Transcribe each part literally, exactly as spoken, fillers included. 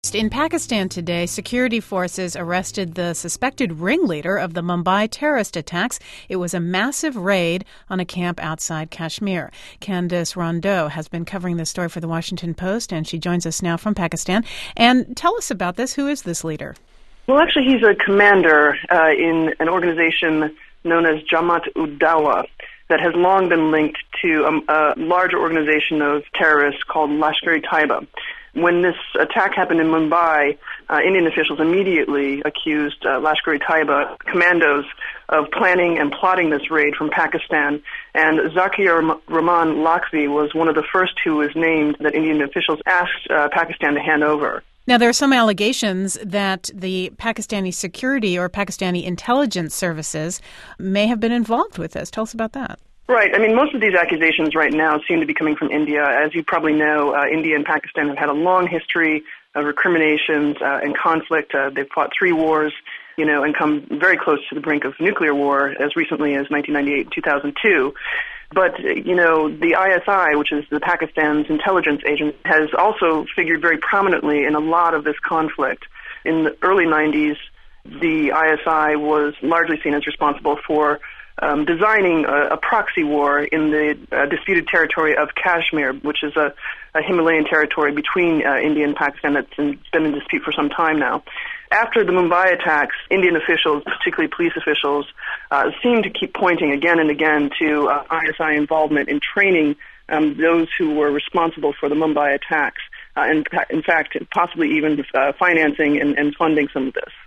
In Pakistan today, security forces arrested the suspected ringleader of the Mumbai terrorist attacks. It was a massive raid on a camp outside Kashmir. Candice Rondeau has been covering this story for The Washington Post, and she joins us now from Pakistan. And tell us about this. Who is this leader? Well, actually, he's a commander uh, in an organization known as Jamaat-ud-Dawa that has long been linked to a, a larger organization of terrorists called Lashkar-e-Taiba. When this attack happened in Mumbai, uh, Indian officials immediately accused uh, Lashkar-e-Taiba commandos of planning and plotting this raid from Pakistan. And Zakir Rahman Lakhvi was one of the first who was named that Indian officials asked uh, Pakistan to hand over. Now, there are some allegations that the Pakistani security or Pakistani intelligence services may have been involved with this. Tell us about that. Right. I mean, most of these accusations right now seem to be coming from India. As you probably know, uh, India and Pakistan have had a long history of recriminations uh, and conflict. Uh, they've fought three wars, you know, and come very close to the brink of nuclear war as recently as nineteen ninety-eight and two thousand two. But, you know, the I S I, which is the Pakistan's intelligence agent, has also figured very prominently in a lot of this conflict. In the early nineties, the I S I was largely seen as responsible for Um, designing a, a proxy war in the uh, disputed territory of Kashmir, which is a, a Himalayan territory between uh, India and Pakistan that's in, been in dispute for some time now. After the Mumbai attacks, Indian officials, particularly police officials, uh, seem to keep pointing again and again to uh, I S I involvement in training um, those who were responsible for the Mumbai attacks, uh, and in fact, possibly even uh, financing and, and funding some of this.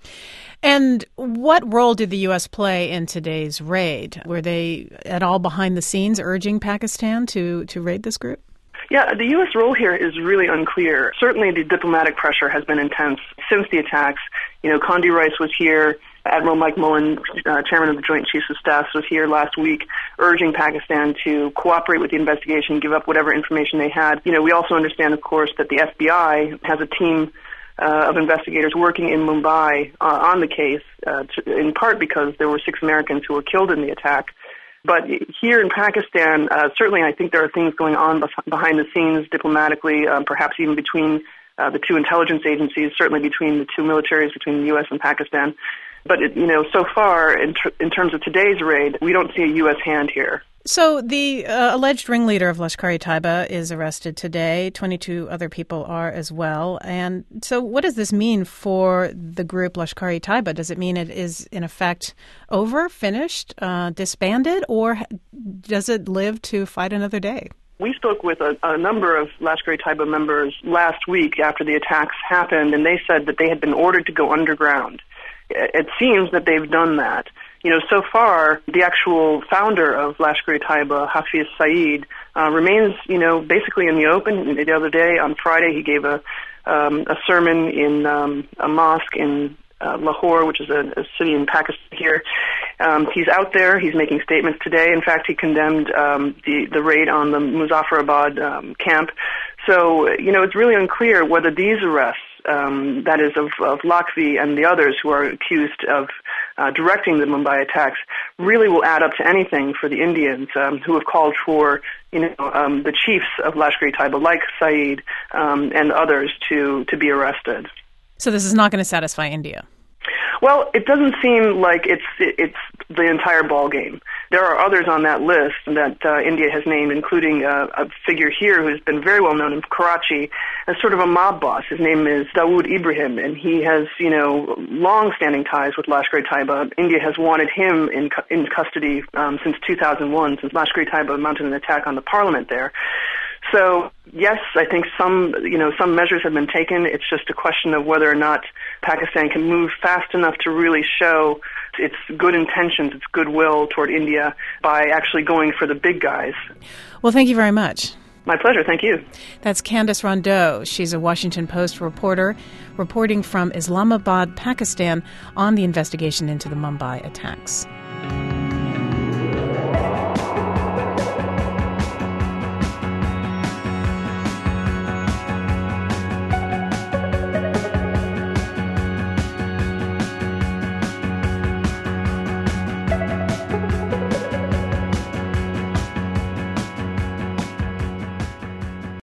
And what role did the U S play in today's raid? Were they at all behind the scenes urging Pakistan to, to raid this group? Yeah, the U S role here is really unclear. Certainly the diplomatic pressure has been intense since the attacks. You know, Condi Rice was here. Admiral Mike Mullen, uh, chairman of the Joint Chiefs of Staff, was here last week urging Pakistan to cooperate with the investigation, give up whatever information they had. You know, we also understand, of course, that the F B I has a team Uh, of investigators working in Mumbai uh, on the case, uh, to, in part because there were six Americans who were killed in the attack. But here in Pakistan, uh, certainly I think there are things going on bef- behind the scenes diplomatically, um, perhaps even between uh, the two intelligence agencies, certainly between the two militaries, between the U S and Pakistan. But, it, you know, so far, in, tr- in terms of today's raid, we don't see a U S hand here. So the uh, alleged ringleader of Lashkar-e-Taiba is arrested today. twenty-two other people are as well. And so what does this mean for the group Lashkar-e-Taiba? Does it mean it is, in effect, over, finished, uh, disbanded, or does it live to fight another day? We spoke with a, a number of Lashkar-e-Taiba members last week after the attacks happened, and they said that they had been ordered to go underground. It seems that they've done that. You know, so far, the actual founder of Lashkar-e-Taiba, Hafiz Saeed, uh, remains, you know, basically in the open. The other day, on Friday, he gave a um, a sermon in um, a mosque in uh, Lahore, which is a, a city in Pakistan here. Um, he's out there. He's making statements today. In fact, he condemned um, the, the raid on the Muzaffarabad um, camp. So, you know, it's really unclear whether these arrests, Um, that is of, of Lakhvi and the others who are accused of uh, directing the Mumbai attacks, really will add up to anything for the Indians um, who have called for, you know, um, the chiefs of Lashkar-e-Taiba, like Saeed um, and others, to, to be arrested. So this is not going to satisfy India? Well, it doesn't seem like it's it's the entire ball game. There are others on that list that uh, India has named, including uh, a figure here who's been very well known in Karachi as sort of a mob boss. His name is Dawood Ibrahim, and he has, you know, long-standing ties with Lashkar-e-Taiba. India has wanted him in cu- in custody um, since two thousand one, since Lashkar-e-Taiba mounted an attack on the parliament there. So, yes, I think some, you know, some measures have been taken. It's just a question of whether or not Pakistan can move fast enough to really show its good intentions, its goodwill toward India by actually going for the big guys. Well, thank you very much. My pleasure. Thank you. That's Candice Rondeau. She's a Washington Post reporter reporting from Islamabad, Pakistan, on the investigation into the Mumbai attacks.